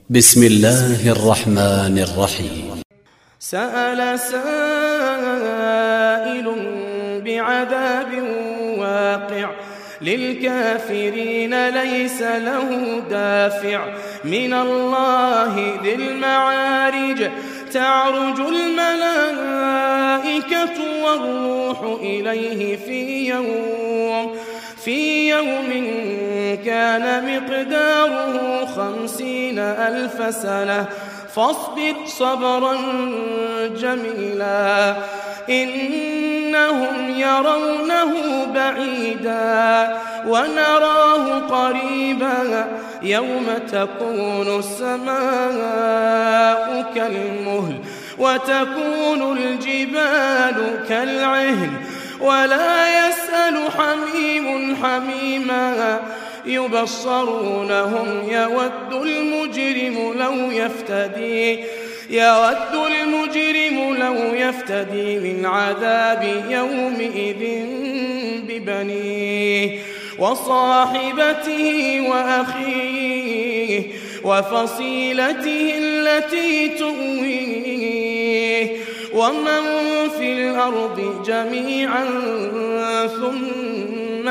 بسم الله الرحمن الرحيم. سأل سائل بعذاب واقع للكافرين ليس له دافع من الله ذي المعارج تعرج الملائكة والروح إليه في يوم كان مقداره 50,000 سنة فاصبر صبرا جميلا إنهم يرونه بعيدا ونراه قريبا يوم تكون السماء كالمهل وتكون الجبال كالعهن ولا يسأل حميم حميما يبصرونهم يود المجرم لو يفتدي من عذاب يومئذ ببنيه وصاحبته وأخيه وفصيلته التي تؤويه ومن في الأرض جميعا ثم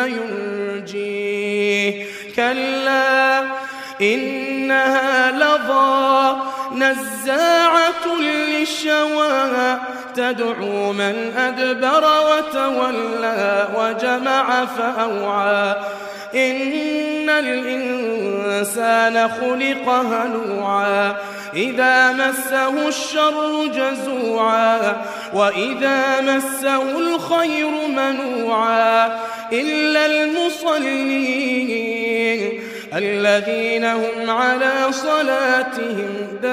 ينجيه كلا إنها لظى نزاعة للشوى تدعو من أدبر وتولى وجمع فأوعى إن الإنسان خلق هلوعا إذا مسه الشر جزوعا وإذا مسه الخير منوعا إلا المصلين الذين هم على صلاتهم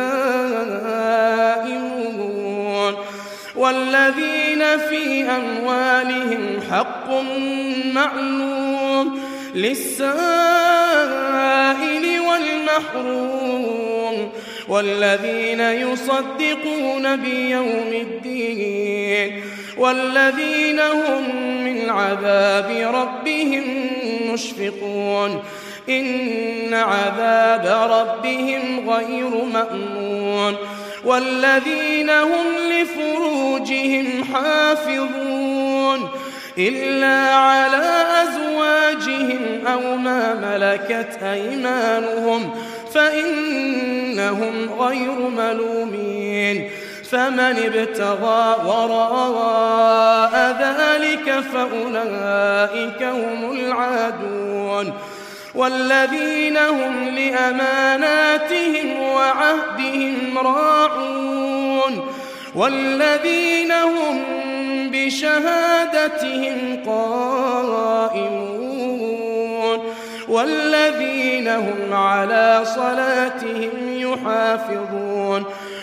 دائمون والذين في أموالهم حق معلوم للسائل والمحروم والذين يصدقون بيوم الدين والذين هم من عذاب ربهم مشفقون إن عذاب ربهم غير مأمون والذين هم لفروجهم حافظون إلا على أزواجهم أو ما ملكت أيمانهم فإنهم غير ملومين فمن ابتغى وراء ذلك فأولئك هم العادون والذين هم لأماناتهم وعهدهم راعون والذين هم بشهادتهم قائمون والذين هم على صلاتهم يحافظون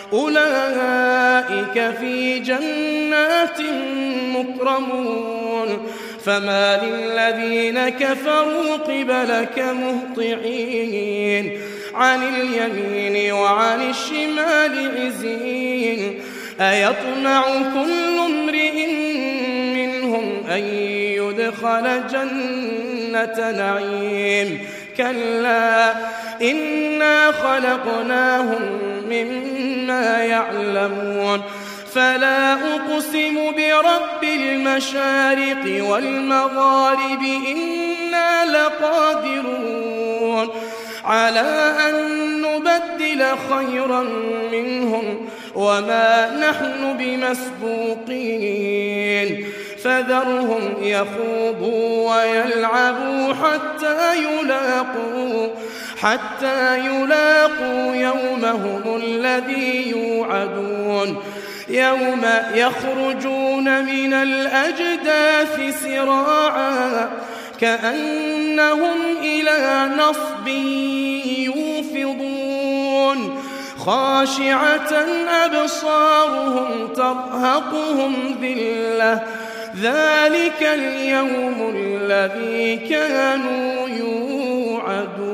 أولئك في جنات مكرمون فما للذين كفروا قبلك مهطعين عن اليمين وعن الشمال عزين أيطمع كل امرئ منهم أن يدخل جنة نعيم كلا إنا خلقناهم مما يعلمون فلا أقسم برب المشارق والمغارب إنا لقادرون على أن نبدل خيرا منهم وما نحن بمسبوقين فذرهم يخوضوا ويلعبوا حتى يلاقوا يومهم الذي يوعدون يوم يخرجون من الأجداث سراعا كأنهم إلى نصب يوفضون خاشعة أبصارهم ترهقهم ذلة ذلك اليوم الذي كانوا يوعدون.